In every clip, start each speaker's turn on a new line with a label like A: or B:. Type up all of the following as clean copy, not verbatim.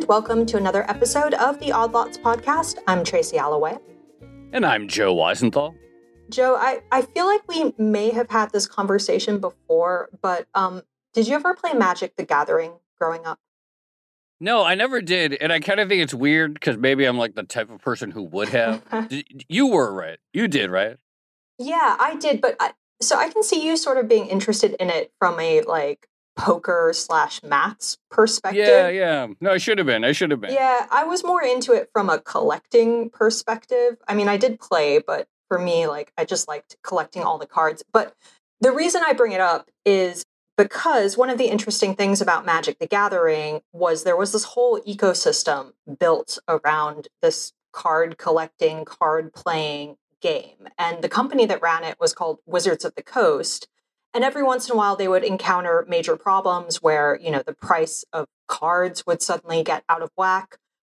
A: welcome to another episode of the Odd Lots podcast. I'm Tracy Alloway.
B: And I'm Joe Weisenthal.
A: Joe, I feel like we may have had this conversation before, but did you ever play Magic the Gathering growing up?
B: No, I never did, and I kind of think it's weird because maybe I'm like the type of person who would have. You were, right? You did, right?
A: Yeah, I did, but so I can see you sort of being interested in it from a like poker/maths perspective.
B: Yeah. No, I should have been.
A: Yeah, I was more into it from a collecting perspective. I mean, I did play, but for me, like, I just liked collecting all the cards. But the reason I bring it up is because one of the interesting things about Magic the Gathering was there was this whole ecosystem built around this card collecting, card playing game. And the company that ran it was called Wizards of the Coast. And every once in a while, they would encounter major problems where, you know, the price of cards would suddenly get out of whack,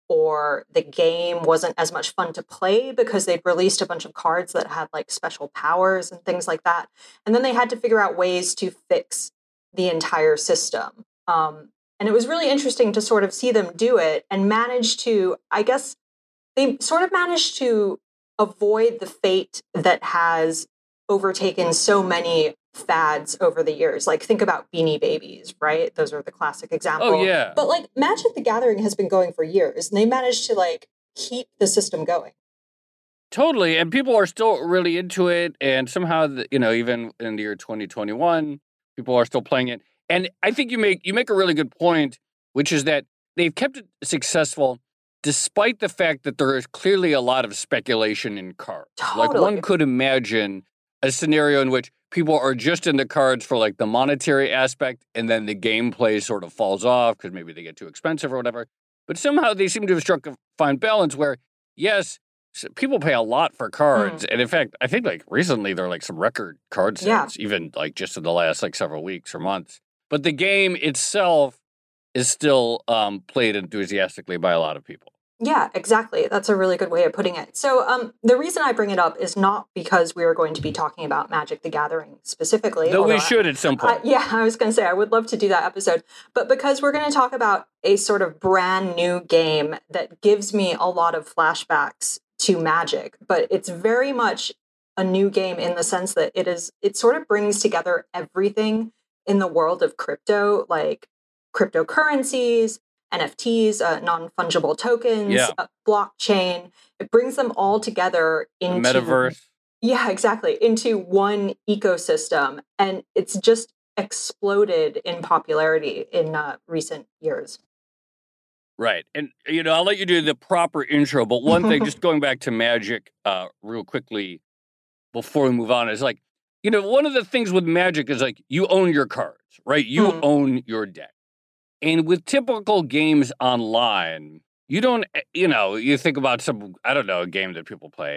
A: or the game wasn't as much fun to play because they'd released a bunch of cards that had like special powers and things like that. And then they had to figure out ways to fix the entire system. And it was really interesting to sort of see them do it and manage to, I guess, they sort of managed to avoid the fate that has overtaken so many fads over the years. Like, think about Beanie Babies, right? Those are the classic example.
B: Oh, yeah.
A: But like Magic the Gathering has been going for years, and they managed to like keep the system going.
B: Totally, and people are still really into it, and somehow, even in the year 2021, people are still playing it. And I think you make a really good point, which is that they've kept it successful despite the fact that there is clearly a lot of speculation in cards.
A: Totally.
B: Like, one could imagine a scenario in which people are just in the cards for like the monetary aspect, and then the gameplay sort of falls off because maybe they get too expensive or whatever. But somehow they seem to have struck a fine balance where, yes, people pay a lot for cards. And in fact, I think like recently there are like some record card sales, even like just in the last like several weeks or months. But the game itself is still played enthusiastically by a lot of people.
A: Yeah, exactly. That's a really good way of putting it. So the reason I bring it up is not because we are going to be talking about Magic the Gathering specifically.
B: Though we should at some point.
A: I was going to say, I would love to do that episode. But because we're going to talk about a sort of brand new game that gives me a lot of flashbacks to Magic. But it's very much a new game in the sense that it sort of brings together everything in the world of crypto, like cryptocurrencies, NFTs, non-fungible tokens, blockchain. It brings them all together into
B: metaverse.
A: Yeah, exactly. Into one ecosystem. And it's just exploded in popularity in recent years.
B: Right. And, I'll let you do the proper intro. But one thing, just going back to Magic real quickly before we move on, is like, one of the things with Magic is like you own your cards, right? You own your deck. And with typical games online, you don't, you think about a game that people play.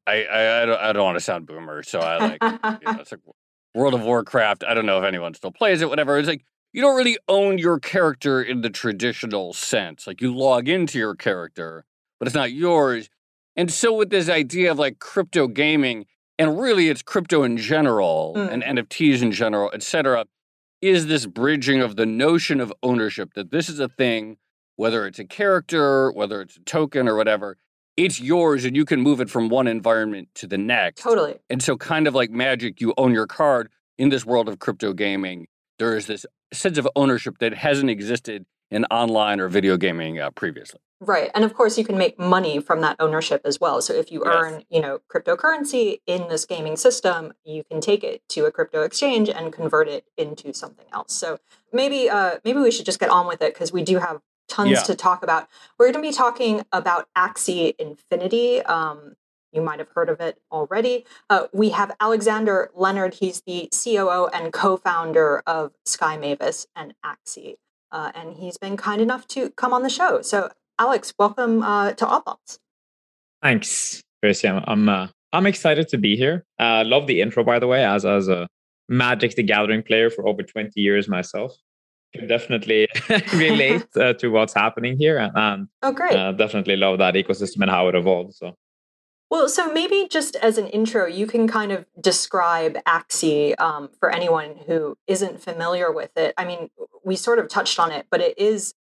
B: I don't want to sound boomer, so I like, it's like World of Warcraft. I don't know if anyone still plays it, whatever. It's like, you don't really own your character in the traditional sense. Like, you log into your character, but it's not yours. And so with this idea of like crypto gaming, and really it's crypto in general, and NFTs in general, et cetera, is this bridging of the notion of ownership, that this is a thing, whether it's a character, whether it's a token or whatever, it's yours and you can move it from one environment to the next.
A: Totally.
B: And so kind of like Magic, you own your card. In this world of crypto gaming, there is this sense of ownership that hasn't existed in online or video gaming previously.
A: Right. And of course, you can make money from that ownership as well. So if you earn, cryptocurrency in this gaming system, you can take it to a crypto exchange and convert it into something else. So maybe we should just get on with it because we do have tons to talk about. We're going to be talking about Axie Infinity. You might have heard of it already. We have Alexander Leonard. He's the COO and co-founder of Sky Mavis and Axie. And he's been kind enough to come on the show. So Alex, welcome to Odd Lots.
C: Thanks, Tracy. I'm excited to be here. Love the intro, by the way, as a Magic the Gathering player for over 20 years myself. Can definitely relate to what's happening here. And
A: great.
C: Definitely love that ecosystem and how it evolved.
A: Well, so maybe just as an intro, you can kind of describe Axie for anyone who isn't familiar with it. I mean, we sort of touched on it, but it is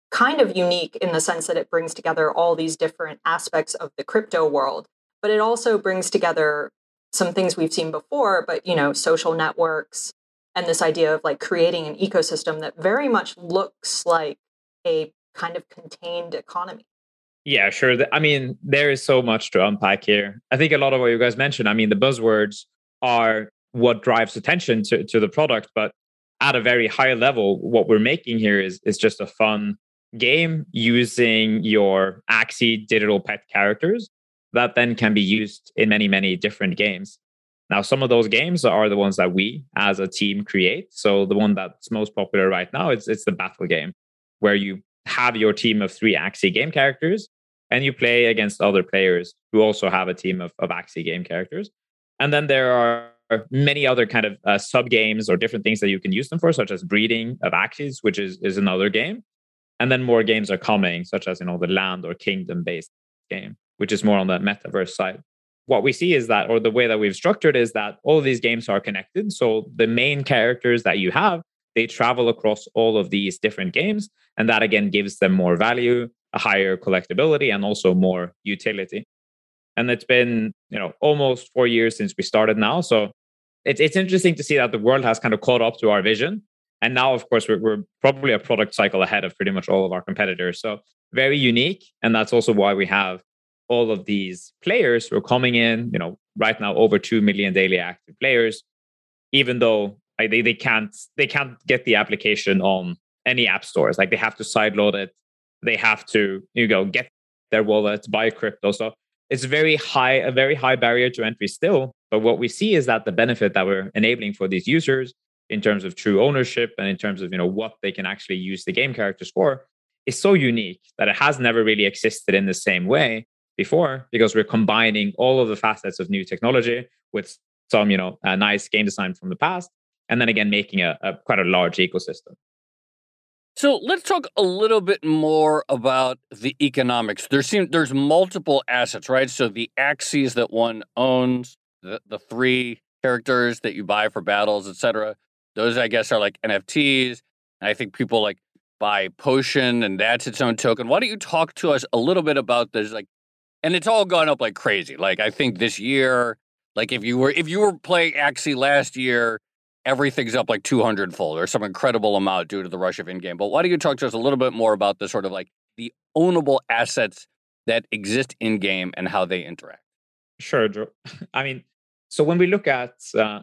A: kind of unique in the sense that it brings together all these different aspects of the crypto world, but it also brings together some things we've seen before, but social networks and this idea of like creating an ecosystem that very much looks like a kind of contained economy.
C: Yeah, sure. I mean, there is so much to unpack here. I think a lot of what you guys mentioned, I mean, the buzzwords are what drives attention to the product, but at a very high level, what we're making here is just a fun game using your Axie digital pet characters that then can be used in many, many different games. Now, some of those games are the ones that we as a team create. So the one that's most popular right now, it's the battle game, where you have your team of 3 Axie game characters and you play against other players who also have a team of Axie game characters. And then there are many other kind of sub games or different things that you can use them for, such as breeding of Axies, which is another game. And then more games are coming, such as the land or kingdom based game, which is more on the metaverse side. What we see is that, or the way that we've structured is that all of these games are connected. So the main characters that you have, they travel across all of these different games. And that again gives them more value, a higher collectability, and also more utility. And it's been, almost 4 years since we started now. So it's interesting to see that the world has kind of caught up to our vision. And now, of course, we're probably a product cycle ahead of pretty much all of our competitors. So very unique. And that's also why we have all of these players who are coming in, right now over 2 million daily active players, even though they can't get the application on any app stores. Like they have to sideload it. They have to, get their wallet, buy crypto. So it's a very high barrier to entry still. But what we see is that the benefit that we're enabling for these users in terms of true ownership and in terms of, what they can actually use the game characters for is so unique that it has never really existed in the same way before, because we're combining all of the facets of new technology with some, a nice game design from the past, and then again, making a quite a large ecosystem.
B: So let's talk a little bit more about the economics. There's multiple assets, right? So the Axies that one owns, the 3 characters that you buy for battles, etc. Those, I guess, are like NFTs. And I think people like buy Potion, and that's its own token. Why don't you talk to us a little bit about this? And it's all gone up like crazy. Like I think this year, like if you were playing Axie last year, everything's up like 200-fold or some incredible amount due to the rush of in-game. But why don't you talk to us a little bit more about the sort of like the ownable assets that exist in-game and how they interact?
C: Sure, Drew. I mean, so when we look at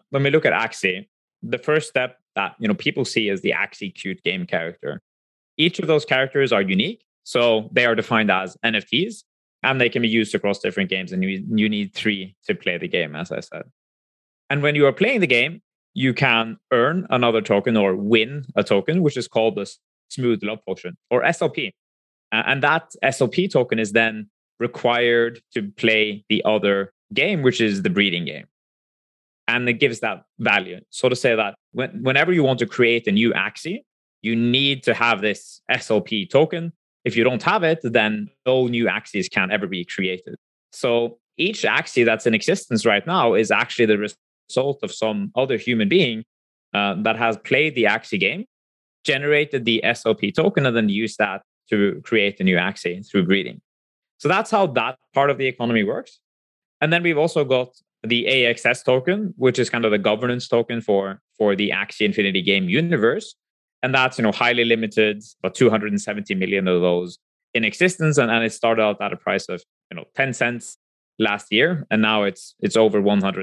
C: Axie, the first step that people see is the Axie Cute game character. Each of those characters are unique, so they are defined as NFTs, and they can be used across different games. And you need 3 to play the game, as I said. And when you are playing the game, you can earn another token or win a token, which is called the Smooth Love Potion, or SLP. And that SLP token is then required to play the other game, which is the breeding game. And it gives that value. So to say that whenever you want to create a new Axie, you need to have this SLP token. If you don't have it, then no new Axies can ever be created. So each Axie that's in existence right now is actually the result of some other human being that has played the Axie game, generated the SLP token, and then used that to create a new Axie through breeding. So that's how that part of the economy works. And then we've also got the AXS token, which is kind of the governance token for the Axie Infinity game universe. And that's highly limited, about 270 million of those in existence. And it started out at a price of 10 cents last year, and now it's over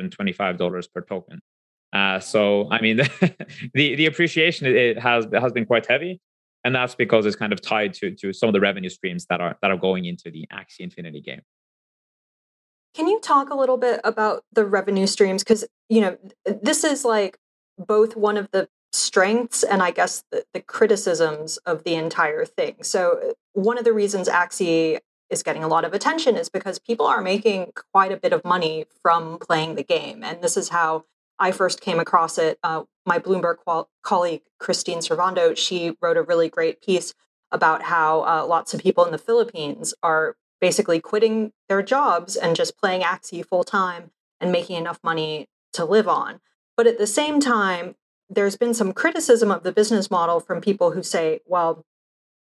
C: $125 per token. So I mean, the appreciation it has been quite heavy, and that's because it's kind of tied to some of the revenue streams that are going into the Axie Infinity game.
A: Can you talk a little bit about the revenue streams? Because this is like both one of the strengths and I guess the criticisms of the entire thing. So one of the reasons Axie is getting a lot of attention is because people are making quite a bit of money from playing the game. And this is how I first came across it. My Bloomberg colleague, Christine Servando, she wrote a really great piece about how lots of people in the Philippines are basically quitting their jobs and just playing Axie full time and making enough money to live on. But at the same time, there's been some criticism of the business model from people who say, well,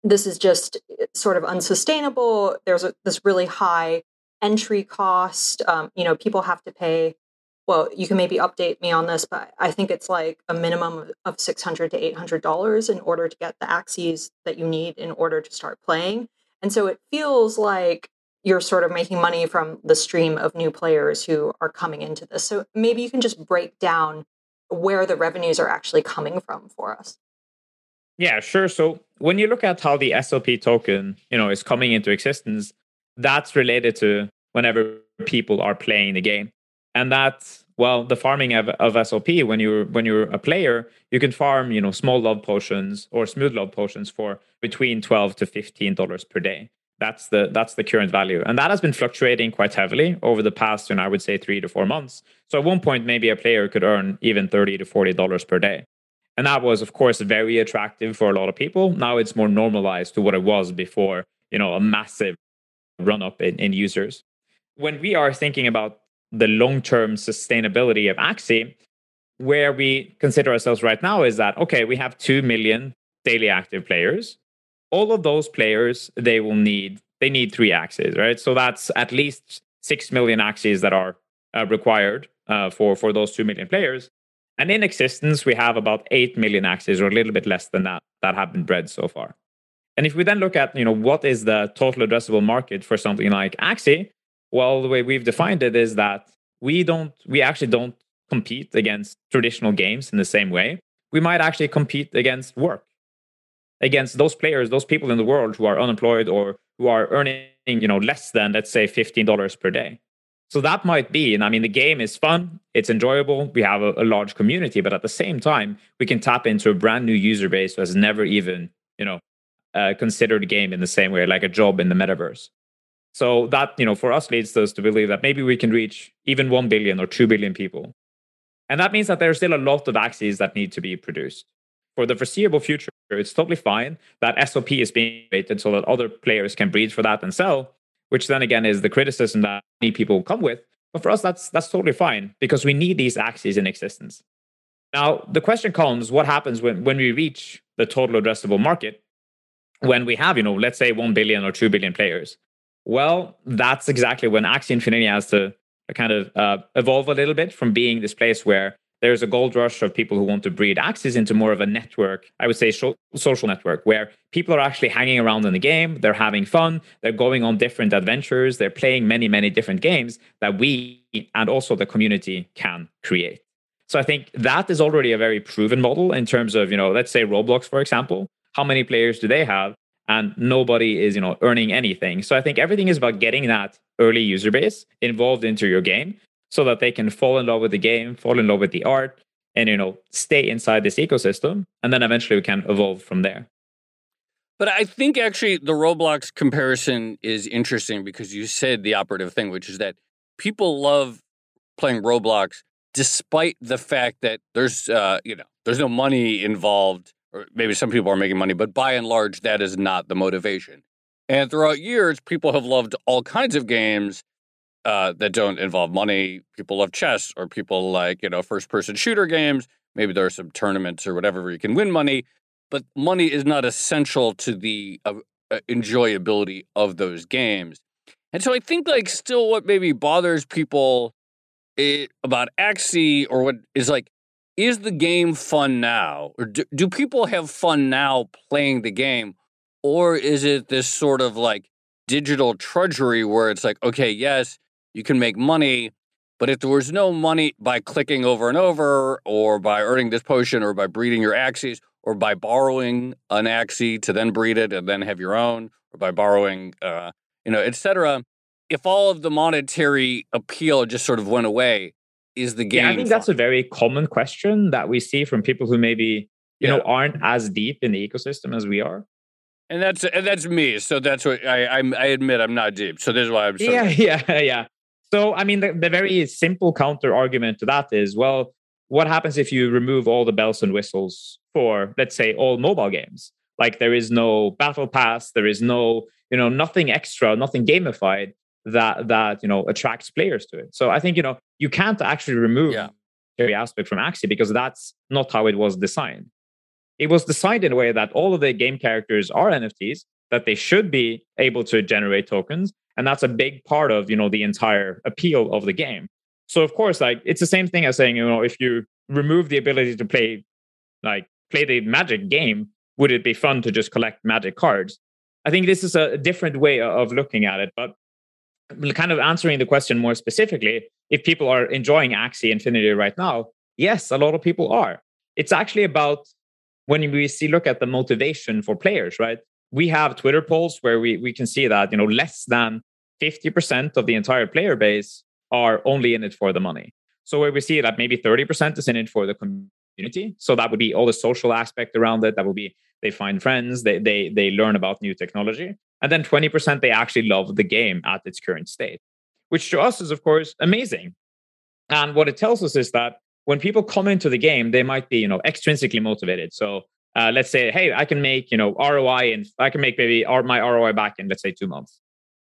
A: this is just sort of unsustainable. There's this really high entry cost. People have to pay. Well, you can maybe update me on this, but I think it's like a minimum of $600 to $800 in order to get the axes that you need in order to start playing. And so it feels like you're sort of making money from the stream of new players who are coming into this. So maybe you can just break down where the revenues are actually coming from for us.
C: Yeah, sure. So when you look at how the SLP token, is coming into existence, that's related to whenever people are playing the game. And that's, well, the farming of SLP, when you're a player, you can farm, small love potions or smooth love potions for between $12 to $15 per day. That's the current value. And that has been fluctuating quite heavily over the past, I would say 3 to 4 months. So at one point, maybe a player could earn even $30 to $40 per day. And that was, of course, very attractive for a lot of people. Now it's more normalized to what it was before, a massive run up in users. When we are thinking about the long-term sustainability of Axie, where we consider ourselves right now is that, okay, we have 2 million daily active players. All of those players, they need 3 axes, right? So that's at least 6 million axes that are required for those 2 million players. And in existence, we have about 8 million axes, or a little bit less than that have been bred so far. And if we then look at, what is the total addressable market for something like Axie, well, the way we've defined it is that we actually don't compete against traditional games in the same way. We might actually compete against work, against those players, those people in the world who are unemployed or who are earning, less than, let's say, $15 per day. So that might be, and I mean, the game is fun, it's enjoyable, we have a large community, but at the same time, we can tap into a brand new user base who has never even, considered a game in the same way, like a job in the metaverse. So that, for us leads us to believe that maybe we can reach even 1 billion or 2 billion people. And that means that there's still a lot of axes that need to be produced. For the foreseeable future, it's totally fine that SLP is being created so that other players can breed for that and sell, which then again is the criticism that many people come with. But for us, that's totally fine because we need these axes in existence. Now, the question comes, what happens when we reach the total addressable market? When we have, let's say 1 billion or 2 billion players. Well, that's exactly when Axie Infinity has to kind of evolve a little bit from being this place where there's a gold rush of people who want to breed axes into more of a network, I would say social network, where people are actually hanging around in the game, they're having fun, they're going on different adventures, they're playing many, many different games that we and also the community can create. So I think that is already a very proven model in terms of, let's say Roblox, for example. How many players do they have? And nobody is, earning anything. So I think everything is about getting that early user base involved into your game so that they can fall in love with the game, fall in love with the art, and, stay inside this ecosystem. And then eventually we can evolve from there.
B: But I think actually the Roblox comparison is interesting because you said the operative thing, which is that people love playing Roblox despite the fact that there's no money involved. Or maybe some people are making money, but by and large, that is not the motivation. And throughout years, people have loved all kinds of games that don't involve money. People love chess, or people like, first-person shooter games. Maybe there are some tournaments or whatever where you can win money, but money is not essential to the enjoyability of those games. And so I think, still what maybe bothers people about Axie, or what is is the game fun now? Or do people have fun now playing the game? Or is it this sort of digital drudgery where it's okay, yes, you can make money, but if there was no money by clicking over and over, or by earning this potion, or by breeding your axes, or by borrowing an axie to then breed it and then have your own, or by borrowing, etc. If all of the monetary appeal just sort of went away, is the game
C: I think that's a very common question that we see from people who maybe aren't as deep in the ecosystem as we are.
B: And that's me. So that's what I admit I'm not deep. So this is why I'm so
C: yeah. So I mean, the very simple counter argument to that is, well, what happens if you remove all the bells and whistles for, let's say, all mobile games? There is no battle pass, there is no nothing extra, nothing gamified that attracts players to it. So I think you can't actually remove every aspect from Axie because that's not how it was designed. it was designed in a way that all of the game characters are NFTs, that they should be able to generate tokens. And that's a big part of, the entire appeal of the game. So of course, like it's the same thing as saying, if you remove the ability to play the Magic game, would it be fun to just collect Magic cards? I think this is a different way of looking at it. But kind of answering the question more specifically, if people are enjoying Axie Infinity right now, yes, a lot of people are. It's actually about when we look at the motivation for players, right? We have Twitter polls where we can see that, less than 50% of the entire player base are only in it for the money. So where we see that maybe 30% is in it for the community. So that would be all the social aspect around it. That would be they find friends, they learn about new technology. And then 20% they actually love the game at its current state, which to us is, of course, amazing. And what it tells us is that when people come into the game, they might be, extrinsically motivated. So let's say, hey, I can make, ROI, and I can make maybe my ROI back in, let's say, 2 months.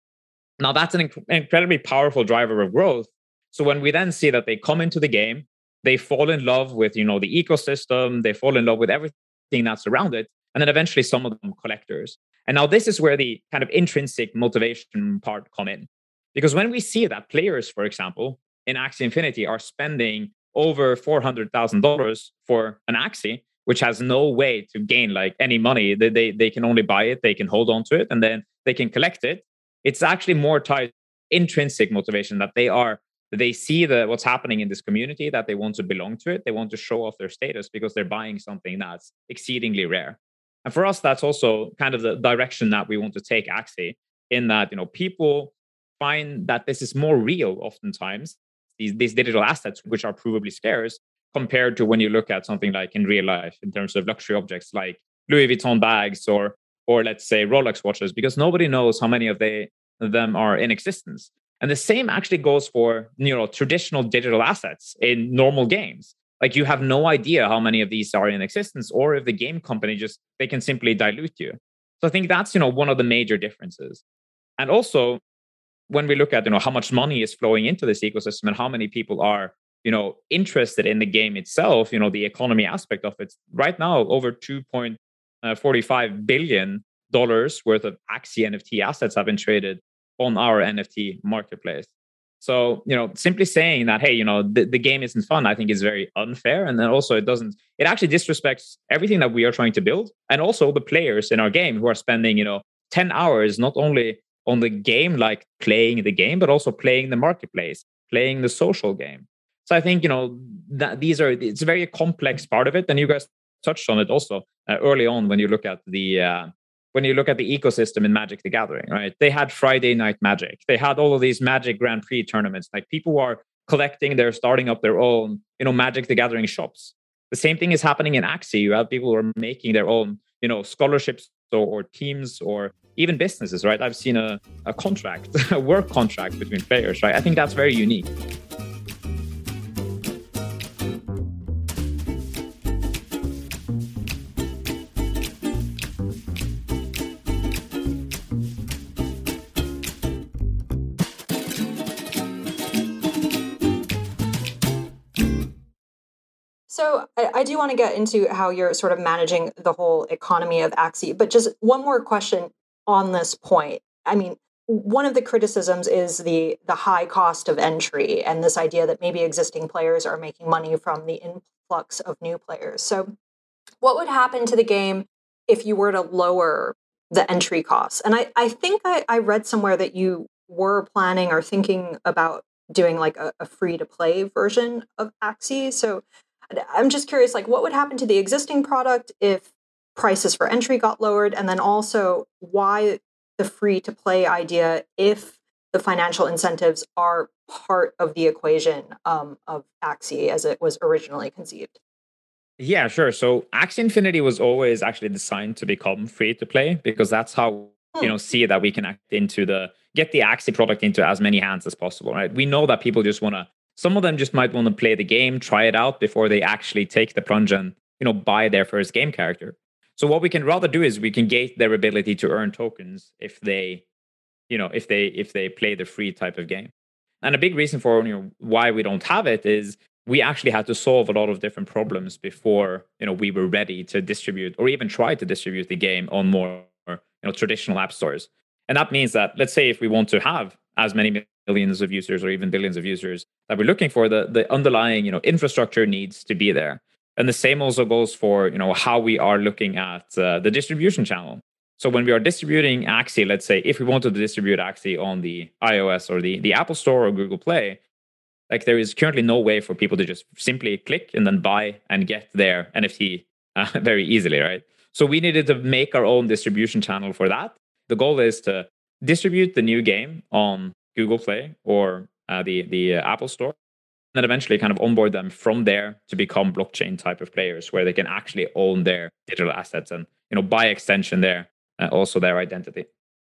C: Now, that's an incredibly powerful driver of growth. So when we then see that they come into the game, they fall in love with, the ecosystem, they fall in love with everything that's around it. And then eventually some of them collectors. And now this is where the kind of intrinsic motivation part come in. Because when we see that players, for example, in Axie Infinity are spending over $400,000 for an Axie, which has no way to gain like any money. They can only buy it, they can hold on to it, and then they can collect it. It's actually more tied to intrinsic motivation that they see what's happening in this community, that they want to belong to it. They want to show off their status because they're buying something that's exceedingly rare. And for us, that's also kind of the direction that we want to take Axie, in that, people find that this is more real oftentimes, these digital assets, which are provably scarce, compared to when you look at something like in real life in terms of luxury objects like Louis Vuitton bags or let's say Rolex watches, because nobody knows how many of them are in existence. And the same actually goes for traditional digital assets in normal games. Like you have no idea how many of these are in existence, or if the game company they can simply dilute you. So I think that's one of the major differences. And also when we look at how much money is flowing into this ecosystem and how many people are interested in the game itself, the economy aspect of it. Right now, over $2.45 billion worth of Axie NFT assets have been traded on our NFT marketplace. So, simply saying that, hey, the game isn't fun, I think is very unfair. And then also it actually disrespects everything that we are trying to build. And also the players in our game who are spending, 10 hours, not only on the game, like playing the game, but also playing the marketplace, playing the social game. So I think, that it's a very complex part of it. And you guys touched on it also early on when you look at the ecosystem in Magic the Gathering, right? They had Friday Night Magic. They had all of these Magic Grand Prix tournaments. Like people are collecting, they're starting up their own, Magic the Gathering shops. The same thing is happening in Axie. You have people who are making their own, scholarships or teams or even businesses, right? I've seen a contract, a work contract between players, right? I think that's very unique.
A: So I do want to get into how you're sort of managing the whole economy of Axie, but just one more question on this point. I mean, one of the criticisms is the high cost of entry and this idea that maybe existing players are making money from the influx of new players. So what would happen to the game if you were to lower the entry costs? And I think I read somewhere that you were planning or thinking about doing like a free-to-play version of Axie. So I'm just curious, like, what would happen to the existing product if prices for entry got lowered? And then also why the free-to-play idea if the financial incentives are part of the equation of Axie as it was originally conceived?
C: Yeah, sure. So Axie Infinity was always actually designed to become free to play because that's how, see that we can get the Axie product into as many hands as possible, right? We know that people just want to, some of them just might want to play the game, try it out before they actually take the plunge and, buy their first game character. So what we can rather do is we can gate their ability to earn tokens if they play the free type of game. And a big reason for why we don't have it is we actually had to solve a lot of different problems before we were ready to distribute or even try to distribute the game on more traditional app stores. And that means that, let's say, if we want to have as many millions of users or even billions of users that we're looking for, the underlying infrastructure needs to be there. And the same also goes for how we are looking at the distribution channel. So when we are distributing Axie, let's say if we wanted to distribute Axie on the iOS or the Apple Store or Google Play, like there is currently no way for people to just simply click and then buy and get their NFT very easily, right? So we needed to make our own distribution channel for that. The goal is to distribute the new game on Google Play or the Apple Store, and then eventually kind of onboard them from there to become blockchain type of players where they can actually own their digital assets and by extension also their identity.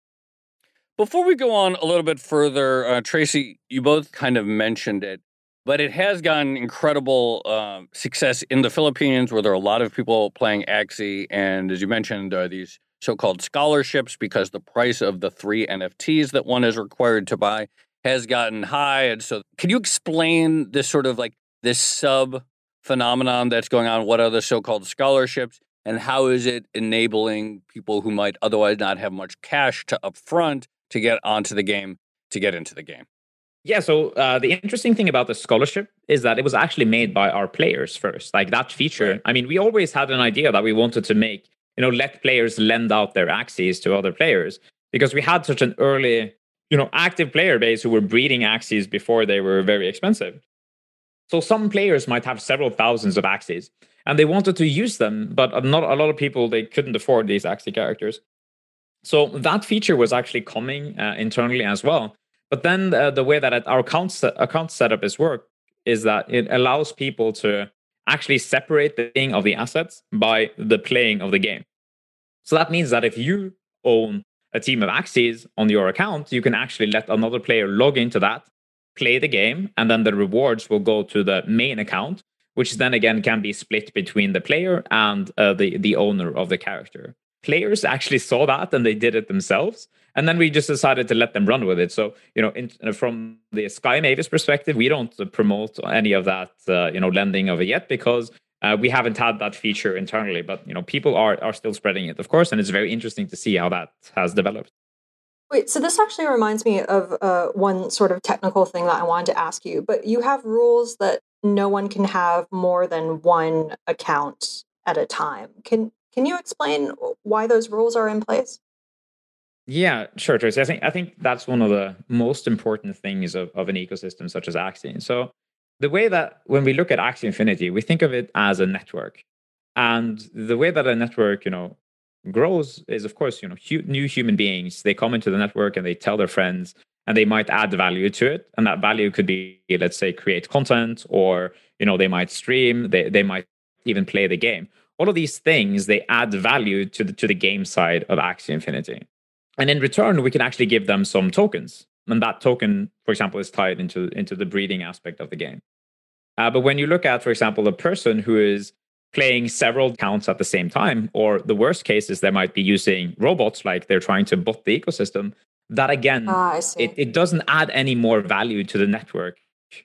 B: Before we go on a little bit further, Tracy, you both kind of mentioned it, but it has gotten incredible success in the Philippines, where there are a lot of people playing Axie. And as you mentioned, there are these so-called scholarships because the price of the 3 NFTs that one is required to buy has gotten high. And so can you explain this sort of like this sub-phenomenon that's going on? What are the so-called scholarships? And how is it enabling people who might otherwise not have much cash to upfront to get onto the game, to get into the game?
C: Yeah, so the interesting thing about the scholarship is that it was actually made by our players first. Like that feature,
B: Right.
C: I mean, we always had an idea that we wanted to make, let players lend out their Axies to other players because we had such an early, active player base who were breeding Axies before they were very expensive. So some players might have several thousands of Axies and they wanted to use them, but not a lot of people, they couldn't afford these Axie characters. So that feature was actually coming internally as well. But then the way that our account setup is work is that it allows people to actually separate the playing of the assets by the playing of the game. So that means that if you own a team of Axies on your account, you can actually let another player log into that, play the game, and then the rewards will go to the main account, which then again can be split between the player and the owner of the character. Players actually saw that and they did it themselves. And then we just decided to let them run with it. So, from the Sky Mavis perspective, we don't promote any of that, lending of it yet because we haven't had that feature internally. But, people are still spreading it, of course. And it's very interesting to see how that has developed.
A: Wait, so this actually reminds me of one sort of technical thing that I wanted to ask you. But you have rules that no one can have more than one account at a time. Can you explain why those rules are in place?
C: Yeah, sure, Tracy. I think that's one of the most important things of an ecosystem such as Axie. So the way that when we look at Axie Infinity, we think of it as a network. And the way that a network, grows is, of course, new human beings, they come into the network and they tell their friends and they might add value to it. And that value could be, let's say, create content or, they might stream, they might even play the game. All of these things, they add value to the game side of Axie Infinity. And in return, we can actually give them some tokens. And that token, for example, is tied into the breeding aspect of the game. But when you look at, for example, a person who is playing several accounts at the same time, or the worst case is they might be using robots, like they're trying to bot the ecosystem, that again,
A: I see.
C: it doesn't add any more value to the network.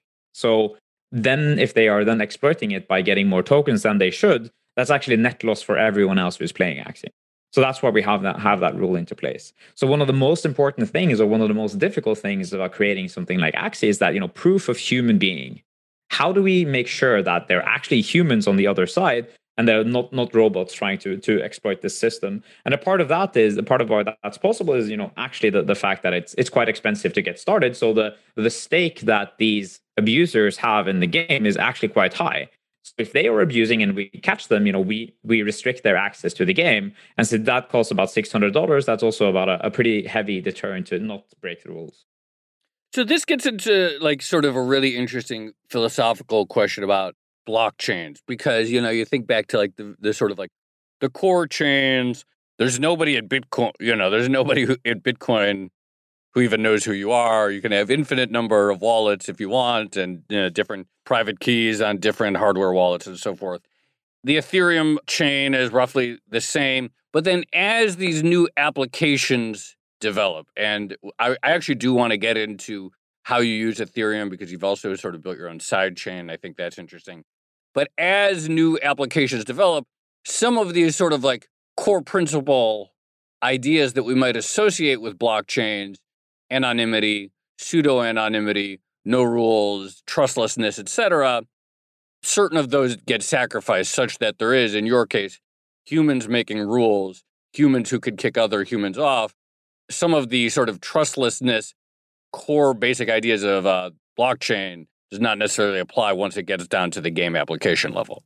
C: So then if they are then exploiting it by getting more tokens than they should, that's actually net loss for everyone else who's playing Axie. So that's why we have that rule into place. So one of the most important things, or one of the most difficult things about creating something like Axie, is that proof of human being. How do we make sure that they're actually humans on the other side and they're not robots trying to exploit this system? And a part of that is the part of why that's possible is actually the fact that it's quite expensive to get started. So the stake that these abusers have in the game is actually quite high. So if they are abusing and we catch them, we restrict their access to the game. And so that costs about $600. That's also about a pretty heavy deterrent to not break the rules.
B: So this gets into like sort of a really interesting philosophical question about blockchains, because, you think back to like the sort of like the core chains. There's nobody at Bitcoin, there's nobody at Bitcoin who even knows who you are. You can have infinite number of wallets if you want, and different private keys on different hardware wallets and so forth. The Ethereum chain is roughly the same. But then as these new applications develop, and I actually do want to get into how you use Ethereum, because you've also sort of built your own side chain. I think that's interesting. But as new applications develop, some of these sort of like core principle ideas that we might associate with blockchains, anonymity, pseudo-anonymity, no rules, trustlessness, etc., certain of those get sacrificed such that there is, in your case, humans making rules, humans who could kick other humans off. Some of the sort of trustlessness, core basic ideas of blockchain does not necessarily apply once it gets down to the game application level.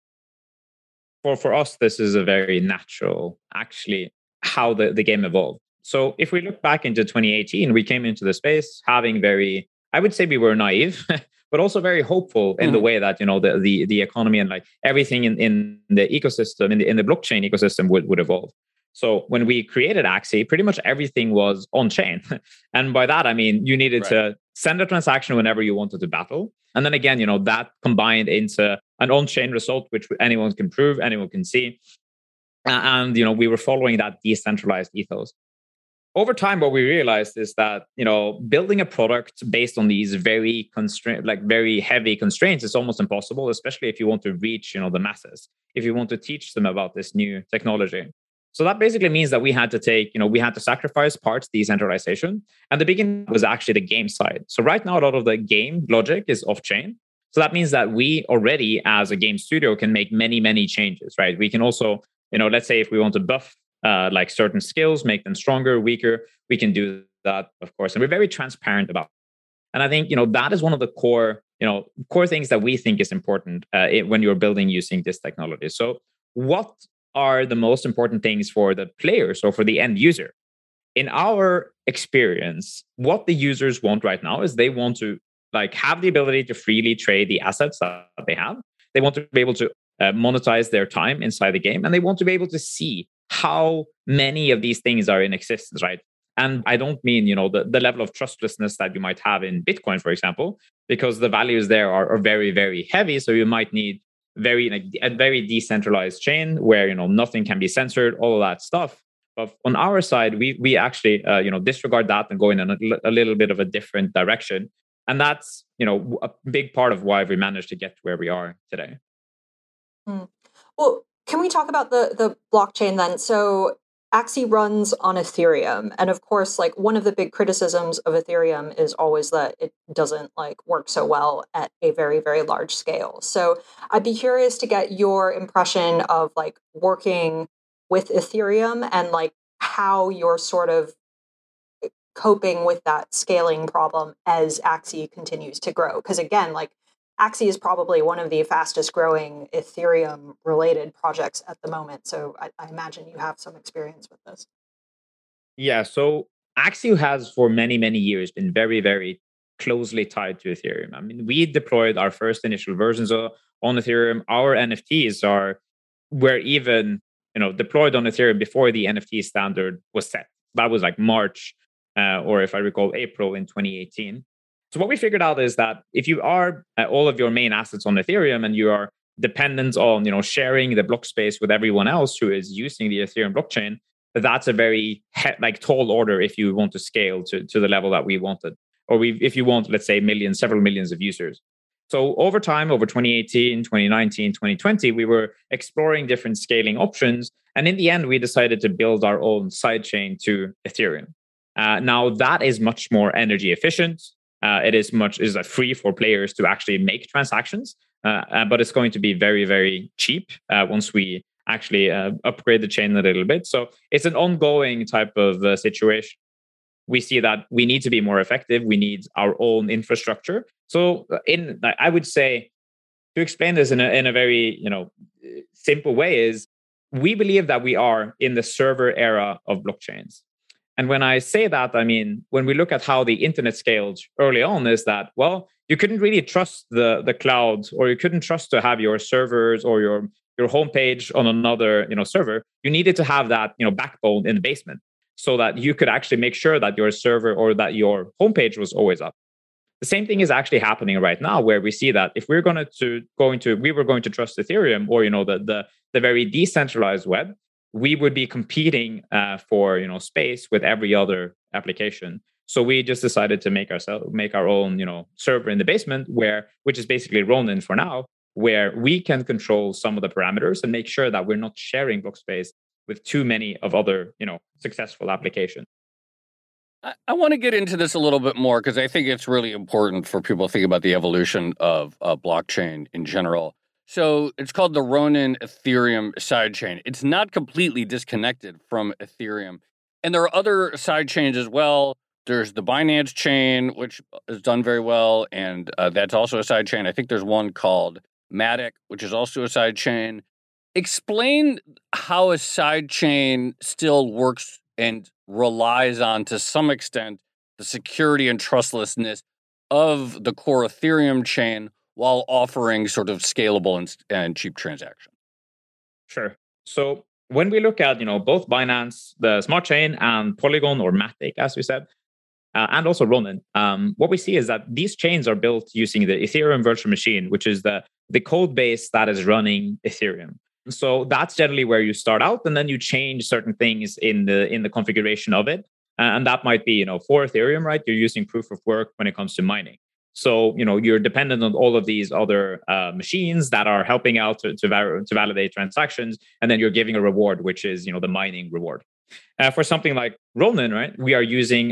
C: For us, this is a very natural, actually, how the game evolved. So if we look back into 2018, we came into the space having very, I would say we were naive, but also very hopeful in the way that, you know, the economy and like everything in the ecosystem, in the blockchain ecosystem would evolve. So when we created Axie, pretty much everything was on chain. And by that, I mean, you needed to send a transaction whenever you wanted to battle. And then again, you know, that combined into an on-chain result, which anyone can prove, anyone can see. And, you know, we were following that decentralized ethos. Over time, what we realized is that, you know, building a product based on these very very heavy constraints is almost impossible, especially if you want to reach, you know, the masses, if you want to teach them about this new technology. So that basically means that we had to sacrifice parts decentralization. And the beginning was actually the game side. So right now, a lot of the game logic is off-chain. So that means that we already, as a game studio, can make many, many changes, right? We can also, you know, let's say if we want to buff like certain skills, make them stronger, weaker, we can do that, of course. And we're very transparent about it. And I think, you know, that is one of the core things that we think is important when you're building using this technology. So what are the most important things for the players or for the end user? In our experience, what the users want right now is they want to like have the ability to freely trade the assets that they have. They want to be able to monetize their time inside the game, and they want to be able to see how many of these things are in existence, right? And I don't mean, you know, the level of trustlessness that you might have in Bitcoin, for example, because the values there are very, very heavy. So you might need a very decentralized chain where, you know, nothing can be censored, all of that stuff. But on our side, we actually disregard that and go in a little bit of a different direction. And that's, you know, a big part of why we managed to get to where we are today.
A: Well, can we talk about the blockchain then? So Axie runs on Ethereum. And of course, like one of the big criticisms of Ethereum is always that it doesn't like work so well at a very, very large scale. So I'd be curious to get your impression of like working with Ethereum and like how you're sort of coping with that scaling problem as Axie continues to grow. Because again, like Axie is probably one of the fastest growing Ethereum related projects at the moment. So I imagine you have some experience with this.
C: Yeah. So Axie has for many, many years been very, very closely tied to Ethereum. I mean, we deployed our first initial versions on Ethereum. Our NFTs were even, you know, deployed on Ethereum before the NFT standard was set. That was like March, or if I recall, April in 2018. So what we figured out is that if you are all of your main assets on Ethereum and you are dependent on, you know, sharing the block space with everyone else who is using the Ethereum blockchain, that's a very tall order if you want to scale to the level that we wanted, or if you want, let's say, several millions of users. So over time, over 2018, 2019, 2020, we were exploring different scaling options. And in the end, we decided to build our own sidechain to Ethereum. Now, that is much more energy efficient. It is free for players to actually make transactions, but it's going to be very, very cheap once we actually upgrade the chain a little bit. So it's an ongoing type of situation. We see that we need to be more effective. We need our own infrastructure. So I would say, to explain this in a very, you know, simple way, is we believe that we are in the server era of blockchains. And when I say that, I mean, when we look at how the internet scaled early on, is that, well, you couldn't really trust the cloud, or you couldn't trust to have your servers or your homepage on another, you know, server. You needed to have that, you know, backbone in the basement so that you could actually make sure that your server or that your homepage was always up. The same thing is actually happening right now, where we see that if we were going to trust Ethereum, or, you know, the very decentralized web, we would be competing for, you know, space with every other application. So we just decided to make our own, server in the basement which is basically Ronin for now, where we can control some of the parameters and make sure that we're not sharing block space with too many of other, successful applications.
B: I want to get into this a little bit more because I think it's really important for people to think about the evolution of blockchain in general. So it's called the Ronin Ethereum sidechain. It's not completely disconnected from Ethereum. And there are other sidechains as well. There's the Binance chain, which is done very well, and that's also a sidechain. I think there's one called Matic, which is also a sidechain. Explain how a sidechain still works and relies on, to some extent, the security and trustlessness of the core Ethereum chain while offering sort of scalable and cheap transactions.
C: Sure. So when we look at, both Binance, the Smart Chain, and Polygon or Matic, as we said, and also Ronin, what we see is that these chains are built using the Ethereum virtual machine, which is the code base that is running Ethereum. So that's generally where you start out, and then you change certain things in the configuration of it. And that might be, for Ethereum, right? You're using proof of work when it comes to mining. So, you're dependent on all of these other machines that are helping out to validate transactions. And then you're giving a reward, which is, the mining reward. For something like Ronin, right? We are using,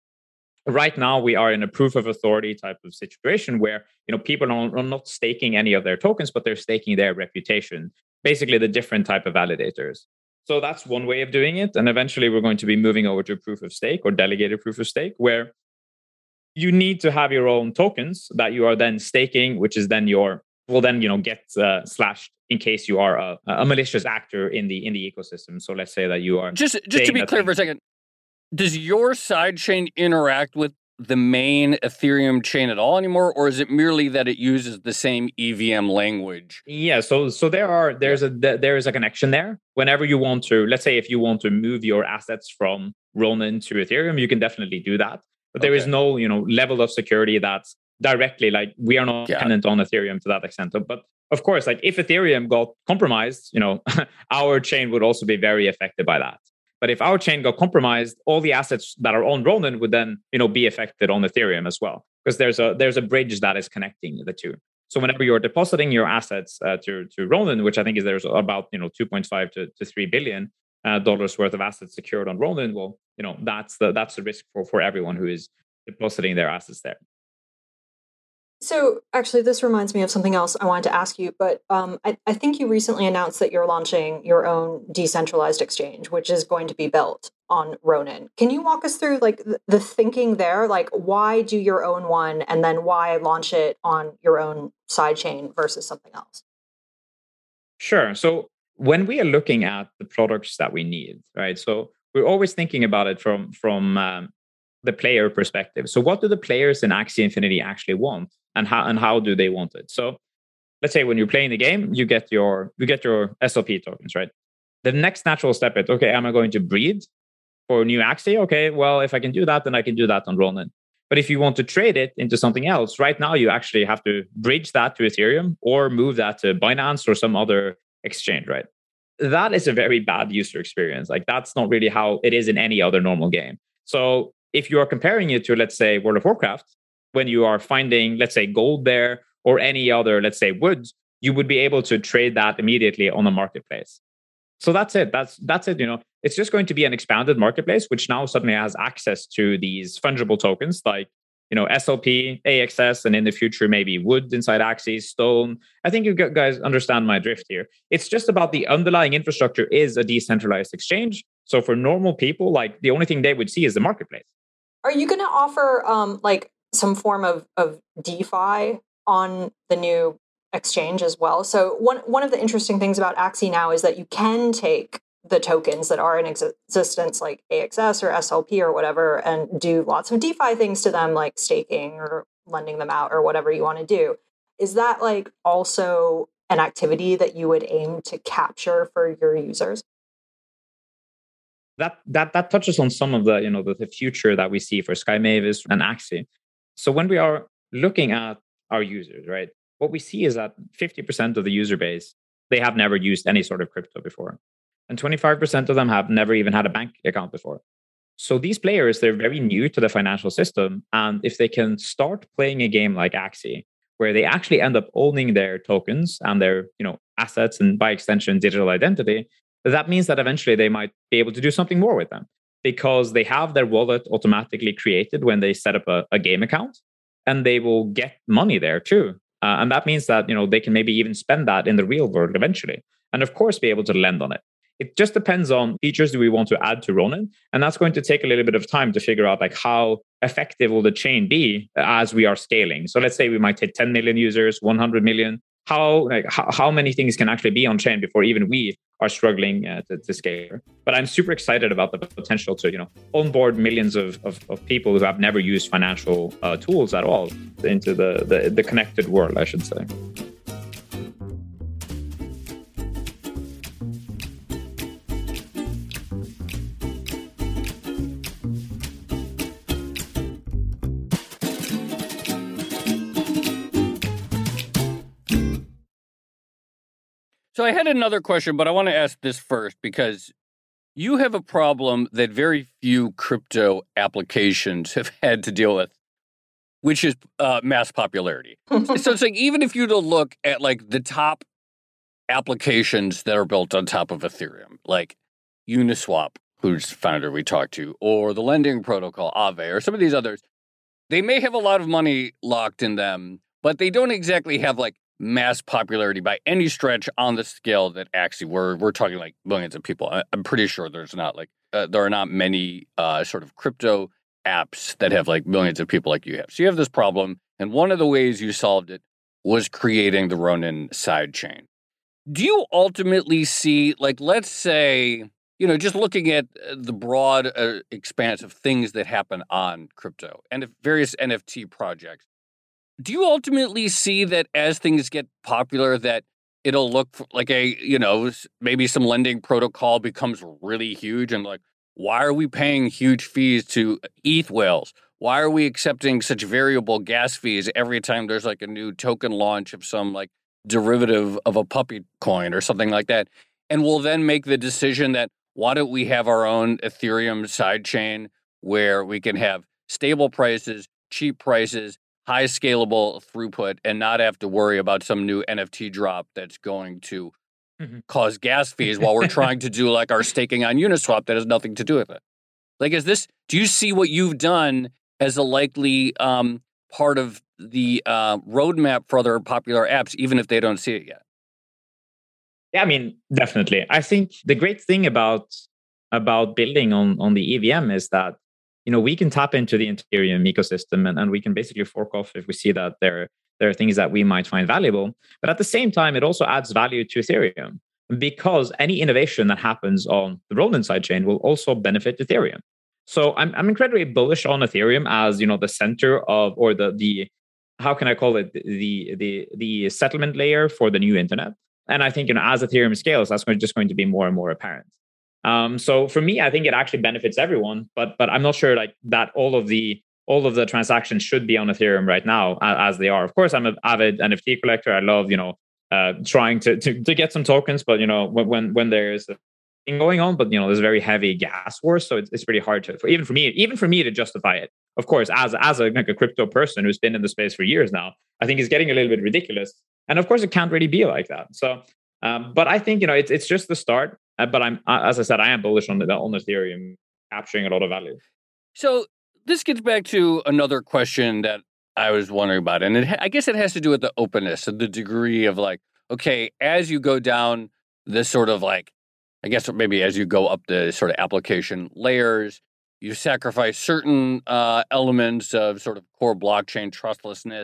C: right now, we are in a proof of authority type of situation where, people are not staking any of their tokens, but they're staking their reputation, basically the different type of validators. So that's one way of doing it. And eventually we're going to be moving over to proof of stake or delegated proof of stake, where you need to have your own tokens that you are then staking, which is then get slashed in case you are a malicious actor in the ecosystem. So let's say that you are
B: just to be clear for a second, does your sidechain interact with the main Ethereum chain at all anymore, or is it merely that it uses the same EVM language?
C: Yeah, so there is a connection there. Whenever you want to, let's say if you want to move your assets from Ronin to Ethereum, you can definitely do that. But there is no, level of security that's directly, like, we are not dependent on Ethereum to that extent. But of course, like, if Ethereum got compromised, our chain would also be very affected by that. But if our chain got compromised, all the assets that are on Ronin would then, be affected on Ethereum as well, because there's a bridge that is connecting the two. So whenever you're depositing your assets to Ronin, which I think there's about 2.5 to $3 billion dollars worth of assets secured on Ronin, well, that's the risk for everyone who is depositing their assets there.
A: So actually, this reminds me of something else I wanted to ask you, but I think you recently announced that you're launching your own decentralized exchange, which is going to be built on Ronin. Can you walk us through like the thinking there? Like, why do your own one, and then why launch it on your own sidechain versus something else?
C: Sure. So when we are looking at the products that we need, right? So we're always thinking about it from the player perspective. So what do the players in Axie Infinity actually want, and how do they want it? So let's say when you're playing the game, you get your SLP tokens, right? The next natural step is, okay, am I going to breed for new Axie? Okay, well, if I can do that, then I can do that on Ronin. But if you want to trade it into something else, right now you actually have to bridge that to Ethereum or move that to Binance or some other exchange, right? That is a very bad user experience. Like, that's not really how it is in any other normal game. So if you are comparing it to, let's say, World of Warcraft, when you are finding, let's say, gold there or any other, let's say, woods, you would be able to trade that immediately on a marketplace. So that's it. That's it. It's just going to be an expanded marketplace, which now suddenly has access to these fungible tokens like, SLP, AXS, and in the future, maybe wood inside Axie, stone. I think you guys understand my drift here. It's just about the underlying infrastructure is a decentralized exchange. So for normal people, like, the only thing they would see is the marketplace.
A: Are you going to offer like some form of DeFi on the new exchange as well? So one of the interesting things about Axie now is that you can take the tokens that are in existence, like AXS or SLP or whatever, and do lots of DeFi things to them, like staking or lending them out or whatever you want to do. Is that like also an activity that you would aim to capture for your users?
C: That touches on some of the the future that we see for Sky Mavis and Axie. So when we are looking at our users, right, what we see is that 50% of the user base, they have never used any sort of crypto before, and 25% of them have never even had a bank account before. So these players, they're very new to the financial system. And if they can start playing a game like Axie, where they actually end up owning their tokens and their, assets and by extension digital identity, that means that eventually they might be able to do something more with them because they have their wallet automatically created when they set up a game account, and they will get money there too. And that means that they can maybe even spend that in the real world eventually, and of course be able to lend on it. It just depends on features do we want to add to Ronin, and that's going to take a little bit of time to figure out like how effective will the chain be as we are scaling. So let's say we might hit 10 million users, 100 million. How many things can actually be on chain before even we are struggling to scale? But I'm super excited about the potential to onboard millions of people who have never used financial tools at all into the connected world, I should say.
B: So I had another question, but I want to ask this first because you have a problem that very few crypto applications have had to deal with, which is mass popularity. So it's like, even if you to look at like the top applications that are built on top of Ethereum, like Uniswap, whose founder we talked to, or the lending protocol, Aave, or some of these others, they may have a lot of money locked in them, but they don't exactly have like mass popularity by any stretch on the scale that Axie. We're talking like millions of people. I'm pretty sure there's not like there are not many sort of crypto apps that have like millions of people like you have. So you have this problem, and one of the ways you solved it was creating the Ronin sidechain. Do you ultimately see, like, let's say, just looking at the broad expanse of things that happen on crypto and various NFT projects, do you ultimately see that as things get popular that it'll look like maybe some lending protocol becomes really huge and like, why are we paying huge fees to ETH whales? Why are we accepting such variable gas fees every time there's like a new token launch of some like derivative of a puppy coin or something like that? And we'll then make the decision that why don't we have our own Ethereum sidechain where we can have stable prices, cheap prices, high scalable throughput, and not have to worry about some new NFT drop that's going to cause gas fees while we're trying to do like our staking on Uniswap that has nothing to do with it. Like, do you see what you've done as a likely part of the roadmap for other popular apps, even if they don't see it yet?
C: Yeah, I mean, definitely. I think the great thing about building on the EVM is that we can tap into the Ethereum ecosystem and we can basically fork off if we see that there are things that we might find valuable. But at the same time, it also adds value to Ethereum because any innovation that happens on the Ronin sidechain will also benefit Ethereum. So I'm incredibly bullish on Ethereum as the center of, or the how can I call it, the settlement layer for the new internet. And I think as Ethereum scales, that's just going to be more and more apparent. So for me, I think it actually benefits everyone, but I'm not sure like that all of the transactions should be on Ethereum right now as they are. Of course, I'm an avid NFT collector. I love trying to get some tokens, but when there's a thing going on, but there's a very heavy gas war, so it's pretty hard even for me to justify it. Of course, as a crypto person who's been in the space for years now, I think it's getting a little bit ridiculous, and of course, it can't really be like that. So. But I think it's just the start. But as I said, I am bullish on Ethereum capturing a lot of value.
B: So this gets back to another question that I was wondering about, and I guess it has to do with the openness and the degree of like, okay, as you go down this sort of like, I guess maybe as you go up the sort of application layers, you sacrifice certain elements of sort of core blockchain trustlessness.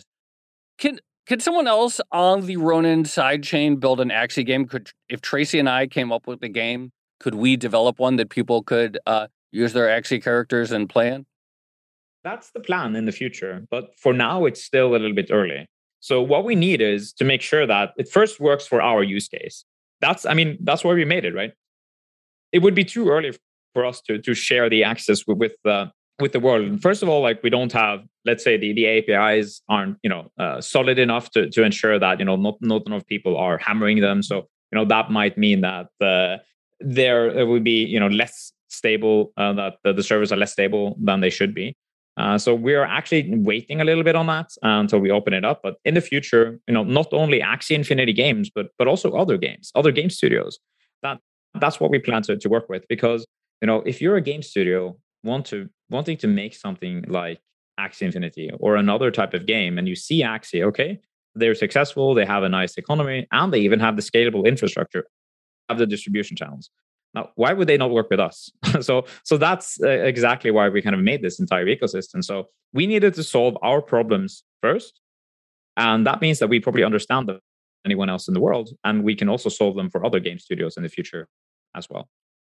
B: Could someone else on the Ronin sidechain build an Axie game? If Tracy and I came up with the game, could we develop one that people could use their Axie characters and play in?
C: That's the plan in the future, but for now, it's still a little bit early. So what we need is to make sure that it first works for our use case. That's why we made it, right? It would be too early for us to share the access with the world. First of all, like we don't have, let's say the APIs aren't, solid enough to ensure that, not enough people are hammering them. So, that might mean that there will be, less stable, that the servers are less stable than they should be. So we are actually waiting a little bit on that until we open it up. But in the future, not only Axie Infinity games, but also other games, other game studios. That's what we plan to work with. Because if you're a game studio wanting to make something like Axie Infinity or another type of game, and you see Axie, okay, they're successful, they have a nice economy, and they even have the scalable infrastructure, have the distribution channels. Now, why would they not work with us? so that's exactly why we kind of made this entire ecosystem. So we needed to solve our problems first. And that means that we probably understand them anyone else in the world. And we can also solve them for other game studios in the future as well.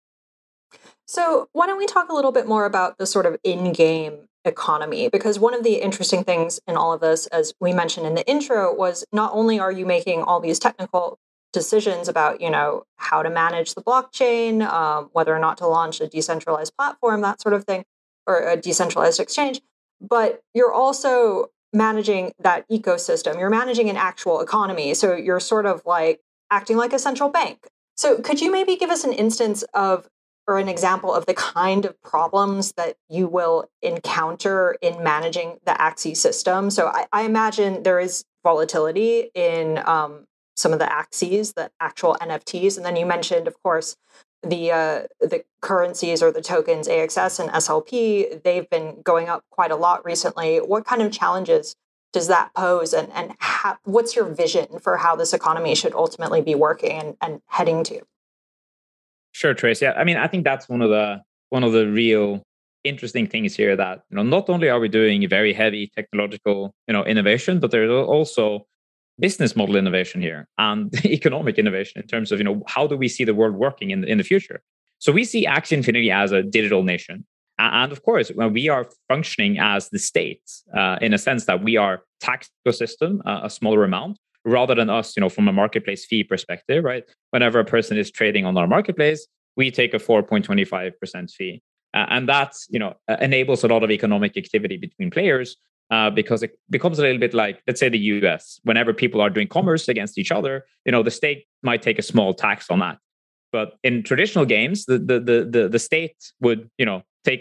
A: So why don't we talk a little bit more about the sort of in-game economy? Because one of the interesting things in all of this, as we mentioned in the intro, was not only are you making all these technical decisions about, how to manage the blockchain, whether or not to launch a decentralized platform, that sort of thing, or a decentralized exchange, but you're also managing that ecosystem. You're managing an actual economy. So you're sort of like acting like a central bank. So could you maybe give us an instance of, or an example of the kind of problems that you will encounter in managing the Axie system? So I imagine there is volatility in some of the Axies, the actual NFTs. And then you mentioned, of course, the currencies or the tokens, AXS and SLP, they've been going up quite a lot recently. What kind of challenges does that pose? And what's your vision for how this economy should ultimately be working and heading to?
C: Sure, Trace. Yeah, I mean, I think that's one of the real interesting things here, that not only are we doing very heavy technological innovation, but there's also business model innovation here and economic innovation in terms of how do we see the world working in the future. So we see Axie Infinity as a digital nation, and of course when we are functioning as the state, in a sense that we are tax ecosystem, a smaller amount, rather than us, from a marketplace fee perspective, right? Whenever a person is trading on our marketplace, we take a 4.25% fee. And that, enables a lot of economic activity between players, because it becomes a little bit like, let's say, the US. Whenever people are doing commerce against each other, the state might take a small tax on that. But in traditional games, the state would, take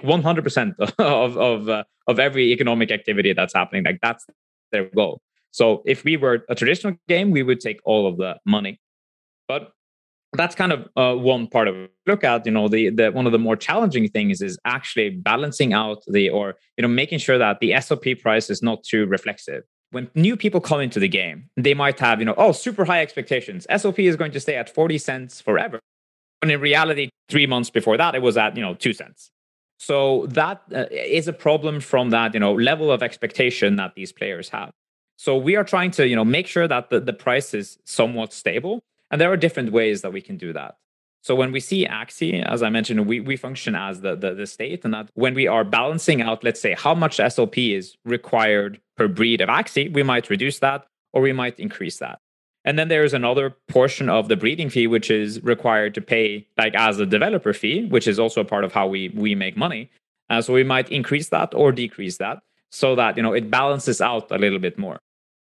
C: 100% of every economic activity that's happening. Like, that's their goal. So if we were a traditional game, we would take all of the money. But that's kind of one part of it. Look at, the one of the more challenging things is actually balancing out making sure that the SLP price is not too reflexive. When new people come into the game, they might have, super high expectations. SLP is going to stay at 40 cents forever. When in reality, 3 months before that, it was at, 2 cents. So that is a problem from that, level of expectation that these players have. So we are trying to, make sure that the price is somewhat stable. And there are different ways that we can do that. So when we see Axie, as I mentioned, we function as the state, and that when we are balancing out, let's say, how much SLP is required per breed of Axie, we might reduce that or we might increase that. And then there's another portion of the breeding fee, which is required to pay like as a developer fee, which is also a part of how we make money. So we might increase that or decrease that so that, it balances out a little bit more.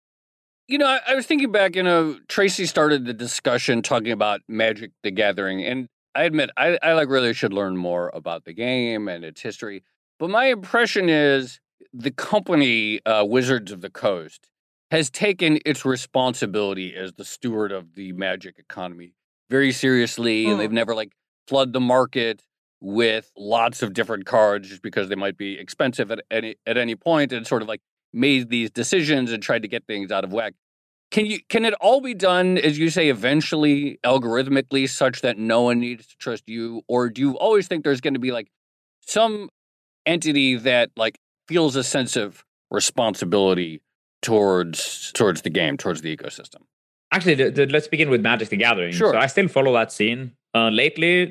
B: I was thinking back, Tracy started the discussion talking about Magic the Gathering, and I admit I really should learn more about the game and its history. But my impression is the company, Wizards of the Coast, has taken its responsibility as the steward of the Magic economy very seriously, and they've never flood the market with lots of different cards just because they might be expensive at any point, and sort of made these decisions and tried to get things out of whack. Can it all be done, as you say, eventually algorithmically, such that no one needs to trust you? Or do you always think there's going to be some entity that feels a sense of responsibility towards the game, towards the ecosystem?
C: Actually, let's begin with Magic the Gathering.
B: Sure.
C: So I still follow that scene. Lately,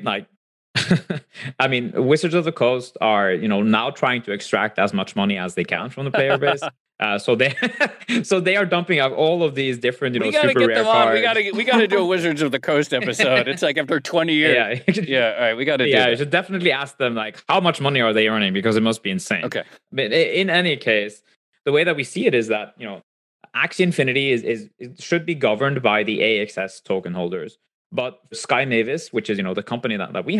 C: I mean, Wizards of the Coast are, now trying to extract as much money as they can from the player base. So they are dumping out all of these different, super rare cards.
B: We gotta do a Wizards of the Coast episode. It's after 20 years. Yeah. All right, we gotta do that.
C: You should definitely ask them how much money are they earning, because it must be insane.
B: Okay.
C: But in any case, the way that we see it is that, Axie Infinity it should be governed by the AXS token holders. But Sky Mavis, which is, the company that we have,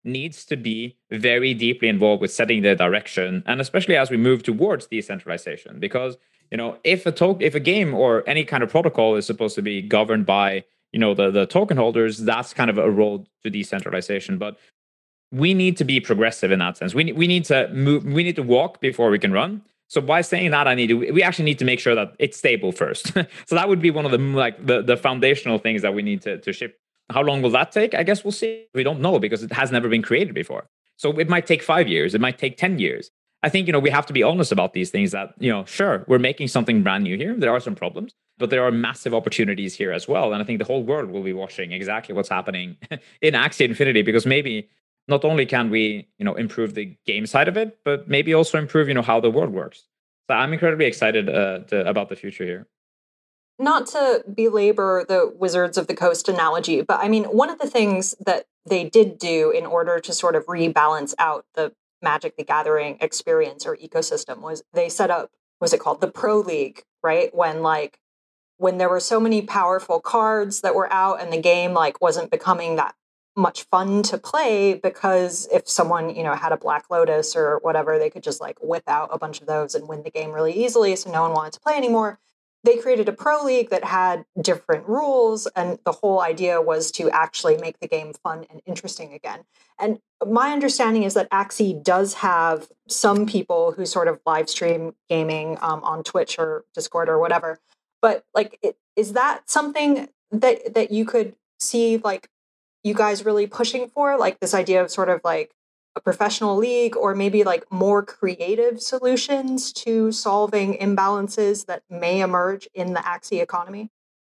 C: needs to be very deeply involved with setting the direction, and especially as we move towards decentralization. Because if a game or any kind of protocol is supposed to be governed by the token holders, that's kind of a road to decentralization. But we need to be progressive in that sense. We need to move. We need to walk before we can run. So by saying that, we actually need to make sure that it's stable first. So that would be one of the foundational things that we need to ship. How long will that take? I guess we'll see. We don't know because it has never been created before. So it might take 5 years. It might take 10 years. I think we have to be honest about these things. That sure, we're making something brand new here. There are some problems, but there are massive opportunities here as well. And I think the whole world will be watching exactly what's happening in Axie Infinity, because maybe not only can we, improve the game side of it, but maybe also improve, how the world works. So I'm incredibly excited about the future here.
A: Not to belabor the Wizards of the Coast analogy, but I mean, one of the things that they did do in order to sort of rebalance out the Magic the Gathering experience or ecosystem was they set up, what was it called? The Pro League, right? When there were so many powerful cards that were out and the game wasn't becoming that much fun to play, because if someone had a Black Lotus or whatever, they could just whip out a bunch of those and win the game really easily, so no one wanted to play anymore. They created a pro league that had different rules, and the whole idea was to actually make the game fun and interesting again. And my understanding is that Axie does have some people who sort of live stream gaming on Twitch or Discord or whatever, but is that something that you could see you guys really pushing for, this idea of sort of a professional league, or maybe more creative solutions to solving imbalances that may emerge in the Axie economy?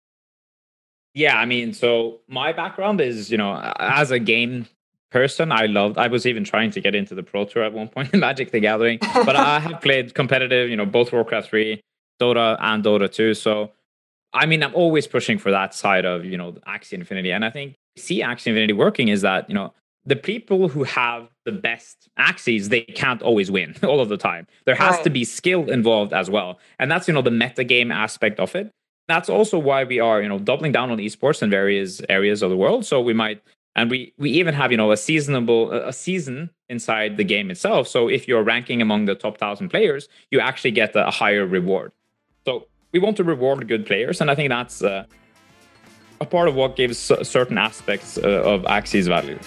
C: Yeah, I mean, so my background is, as a game person, I was even trying to get into the Pro Tour at one point in Magic the Gathering, but I have played competitive, both Warcraft 3, Dota, and Dota 2. So, I mean, I'm always pushing for that side of, Axie Infinity. And I think see Axie Infinity working is that, the people who have the best Axies, they can't always win all of the time. There has to be skill involved as well. And that's, the meta game aspect of it. That's also why we are, doubling down on esports in various areas of the world. So we might, and we even have, a season inside the game itself. So if you're ranking among the top 1,000 players, you actually get a higher reward. So we want to reward good players. And I think that's a part of what gives certain aspects of Axie's value.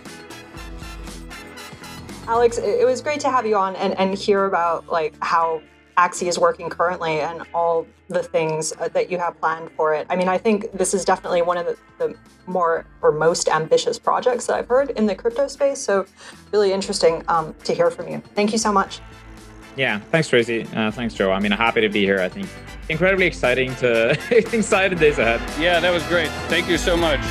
A: Alex, it was great to have you on and hear about how Axie is working currently and all the things that you have planned for it. I mean, I think this is definitely one of the more or most ambitious projects that I've heard in the crypto space. So really interesting to hear from you. Thank you so much.
C: Yeah, thanks, Tracy. Thanks, Joe. I mean, I'm happy to be here. I think incredibly exciting days ahead.
B: Yeah, that was great. Thank you so much.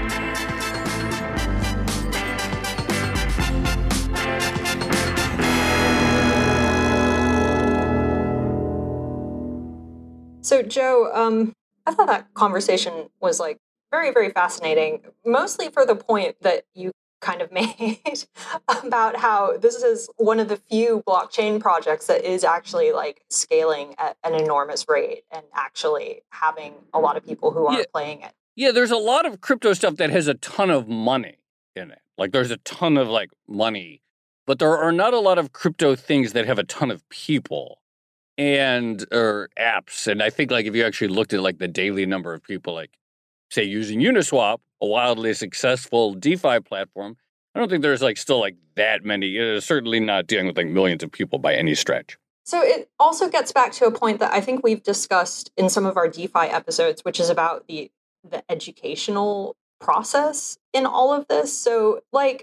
A: So, Joe, I thought that conversation was very, very fascinating, mostly for the point that you kind of made about how this is one of the few blockchain projects that is actually scaling at an enormous rate and actually having a lot of people who are playing it.
B: Yeah, there's a lot of crypto stuff that has a ton of money in it. There's a ton of money, but there are not a lot of crypto things that have a ton of people or apps. And I think if you actually looked at the daily number of people say using Uniswap, a wildly successful DeFi platform, I don't think there's still that many. It's certainly not dealing with millions of people by any stretch.
A: So it also gets back to a point that I think we've discussed in some of our DeFi episodes, which is about the educational process in all of this. So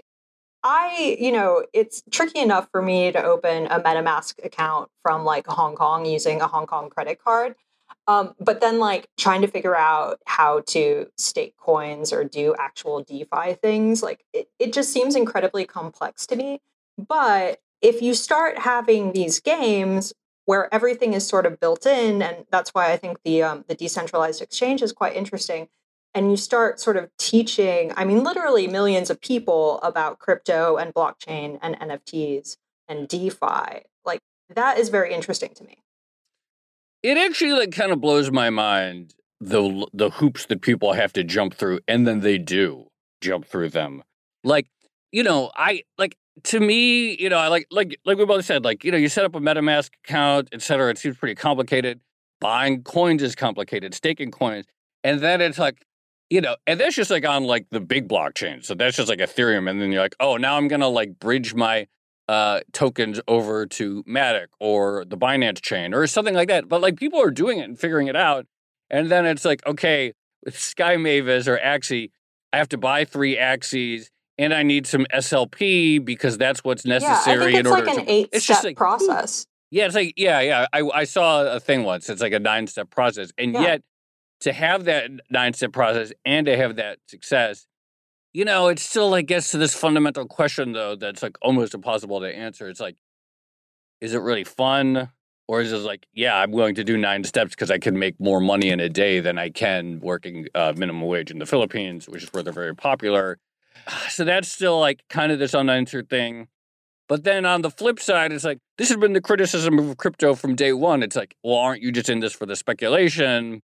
A: it's tricky enough for me to open a MetaMask account from Hong Kong using a Hong Kong credit card. But then trying to figure out how to stake coins or do actual DeFi things, it just seems incredibly complex to me. But if you start having these games where everything is sort of built in, and that's why I think the decentralized exchange is quite interesting, and you start sort of teaching, I mean, literally millions of people about crypto and blockchain and NFTs and DeFi, that is very interesting to me.
B: It actually kind of blows my mind, the hoops that people have to jump through, and then they do jump through them. to me, I like we both said, you set up a MetaMask account, et cetera. It seems pretty complicated. Buying coins is complicated, staking coins. And then it's like, and that's just like on like the big blockchain. So that's just like Ethereum. And then you're like, oh, now I'm going to like bridge my tokens over to Matic or the Binance chain or something like that. But like people are doing it and figuring it out. And then it's like, okay, with Sky Mavis or Axie, I have to buy 3 Axies and I need some SLP because that's what's necessary in order to...
A: It's like an 8-step process.
B: Yeah, it's like, I saw a thing once. It's like a 9-step process. And yet, to have that 9-step process and to have that success, it still like gets to this fundamental question, though, that's like almost impossible to answer. It's like, is it really fun? Or is it like, I'm willing to do 9 steps because I can make more money in a day than I can working minimum wage in the Philippines, which is where they're very popular. So that's still like kind of this unanswered thing. But then on the flip side, it's like, this has been the criticism of crypto from day one. It's like, well, aren't you just in this for the speculation?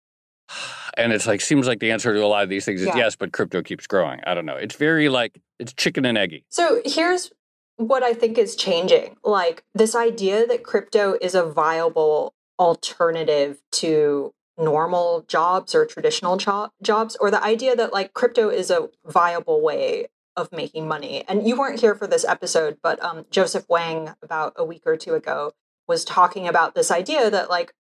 B: And it's like, seems like the answer to a lot of these things is yes, but crypto keeps growing. I don't know. It's very like, it's chicken and eggy.
A: So here's what I think is changing. Like this idea that crypto is a viable alternative to normal jobs or traditional jobs, or the idea that like crypto is a viable way of making money. And you weren't here for this episode, but Joseph Wang about a week or two ago was talking about this idea that like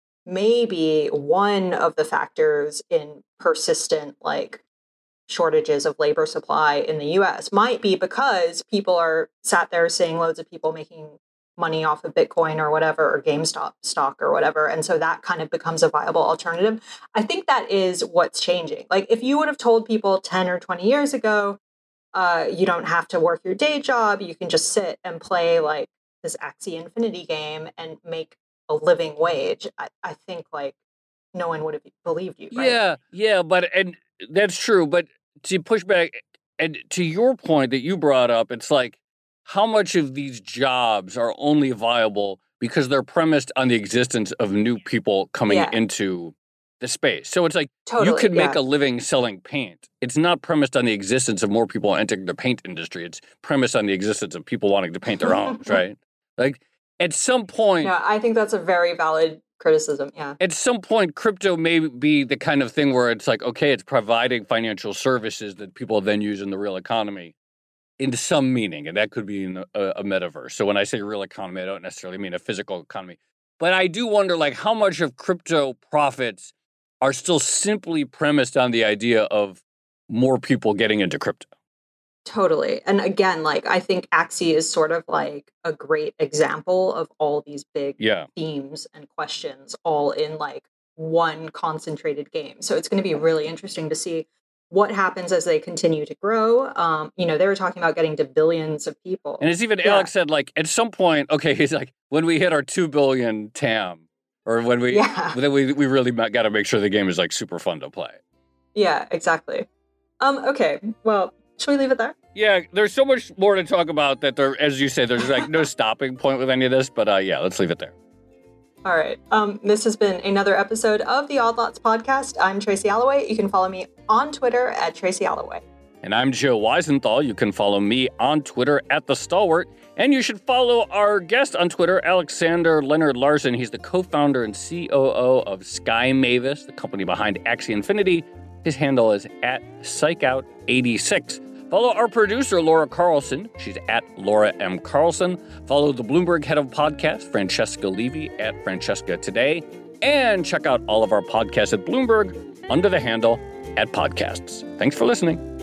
A: maybe one of the factors in persistent like shortages of labor supply in the US might be because people are sat there seeing loads of people making money off of Bitcoin or whatever, or GameStop stock or whatever. And so that kind of becomes a viable alternative. I think that is what's changing. Like if you would have told people 10 or 20 years ago, you don't have to work your day job. You can just sit and play like this Axie Infinity game and make a living wage. I think like no one would have believed you. Right?
B: Yeah, and that's true. But to push back and to your point that you brought up, it's like how much of these jobs are only viable because they're premised on the existence of new people coming into the space. So it's like you could make a living selling paint. It's not premised on the existence of more people entering the paint industry. It's premised on the existence of people wanting to paint their homes, right? Like at some point...
A: Yeah, I think that's a very valid criticism, yeah.
B: At some point, crypto may be the kind of thing where it's like, okay, it's providing financial services that people then use in the real economy in some meaning, and that could be in a metaverse. So when I say real economy, I don't necessarily mean a physical economy. But I do wonder, like, how much of crypto profits are still simply premised on the idea of more people getting into crypto.
A: Totally. And again, like, I think Axie is sort of like a great example of all these big themes and questions all in like one concentrated game. So it's going to be really interesting to see what happens as they continue to grow. They were talking about getting to billions of people.
B: And as even Alex said, like, at some point, okay, he's like, when we hit our 2 billion TAM, or when we, then we really got to make sure the game is like super fun to play.
A: Yeah, exactly. Okay, well, should we leave it there?
B: Yeah, there's so much more to talk about that there, as you say, there's like no stopping point with any of this, but let's leave it there.
A: All right. This has been another episode of the Odd Lots podcast. I'm Tracy Alloway. You can follow me on Twitter at Tracy Alloway.
B: And I'm Joe Weisenthal. You can follow me on Twitter at The Stalwart. And you should follow our guest on Twitter, Alexander Leonard Larson. He's the co-founder and COO of Sky Mavis, the company behind Axie Infinity. His handle is at PsychOut86. Follow our producer, Laura Carlson. She's at Laura M. Carlson. Follow the Bloomberg head of podcast, Francesca Levy, at Francesca Today. And check out all of our podcasts at Bloomberg under the handle @podcasts. Thanks for listening.